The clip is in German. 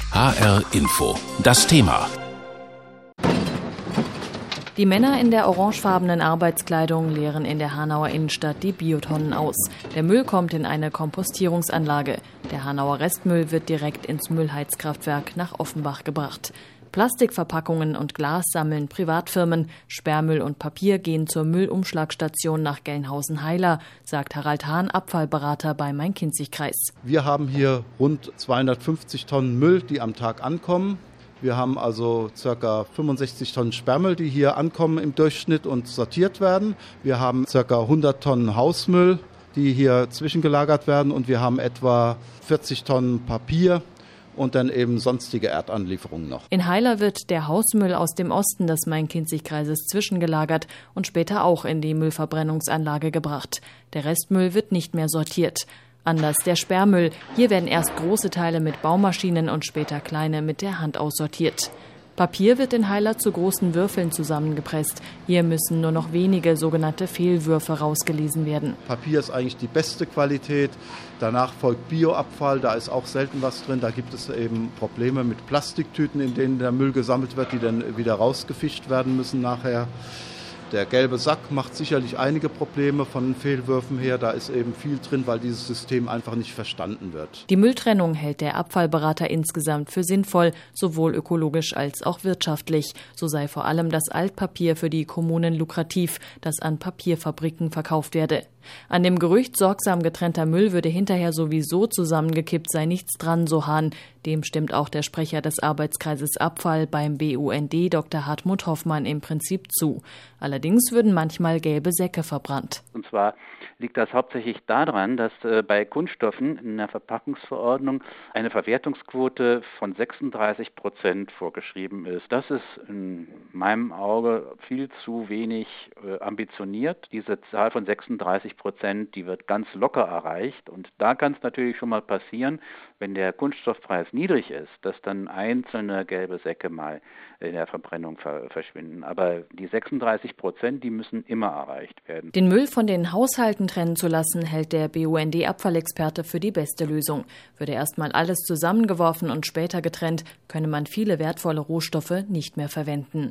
HR Info. Das Thema. Die Männer in der orangefarbenen Arbeitskleidung leeren in der Hanauer Innenstadt die Biotonnen aus. Der Müll kommt in eine Kompostierungsanlage. Der Hanauer Restmüll wird direkt ins Müllheizkraftwerk nach Offenbach gebracht. Plastikverpackungen und Glas sammeln Privatfirmen. Sperrmüll und Papier gehen zur Müllumschlagstation nach Gelnhausen-Heiler, sagt Harald Hahn, Abfallberater beim Main-Kinzig-Kreis. Wir haben hier rund 250 Tonnen Müll, die am Tag ankommen. Wir haben also ca. 65 Tonnen Sperrmüll, die hier ankommen im Durchschnitt und sortiert werden. Wir haben ca. 100 Tonnen Hausmüll, die hier zwischengelagert werden. Und wir haben etwa 40 Tonnen Papier und dann eben sonstige Erdanlieferungen noch. In Heiler wird der Hausmüll aus dem Osten des Main-Kinzig-Kreises zwischengelagert und später auch in die Müllverbrennungsanlage gebracht. Der Restmüll wird nicht mehr sortiert. Anders der Sperrmüll. Hier werden erst große Teile mit Baumaschinen und später kleine mit der Hand aussortiert. Papier wird in Heiler zu großen Würfeln zusammengepresst. Hier müssen nur noch wenige sogenannte Fehlwürfe rausgelesen werden. Papier ist eigentlich die beste Qualität. Danach folgt Bioabfall, da ist auch selten was drin. Da gibt es eben Probleme mit Plastiktüten, in denen der Müll gesammelt wird, die dann wieder rausgefischt werden müssen nachher. Der gelbe Sack macht sicherlich einige Probleme von Fehlwürfen her. Da ist eben viel drin, weil dieses System einfach nicht verstanden wird. Die Mülltrennung hält der Abfallberater insgesamt für sinnvoll, sowohl ökologisch als auch wirtschaftlich. So sei vor allem das Altpapier für die Kommunen lukrativ, das an Papierfabriken verkauft werde. An dem Gerücht, sorgsam getrennter Müll würde hinterher sowieso zusammengekippt, sei nichts dran, so Hahn. Dem stimmt auch der Sprecher des Arbeitskreises Abfall beim BUND, Dr. Hartmut Hoffmann, im Prinzip zu. Allerdings würden manchmal gelbe Säcke verbrannt. Und zwar liegt das hauptsächlich daran, dass bei Kunststoffen in der Verpackungsverordnung eine Verwertungsquote von 36% vorgeschrieben ist. Das ist in meinem Auge viel zu wenig ambitioniert. Diese Zahl von 36%, die wird ganz locker erreicht. Und da kann es natürlich schon mal passieren, wenn der Kunststoffpreis niedrig ist, dass dann einzelne gelbe Säcke mal in der Verbrennung verschwinden. Aber die 36%, die müssen immer erreicht werden. Den Müll von den Haushalten trennen zu lassen, hält der BUND-Abfallexperte für die beste Lösung. Würde erstmal alles zusammengeworfen und später getrennt, könne man viele wertvolle Rohstoffe nicht mehr verwenden.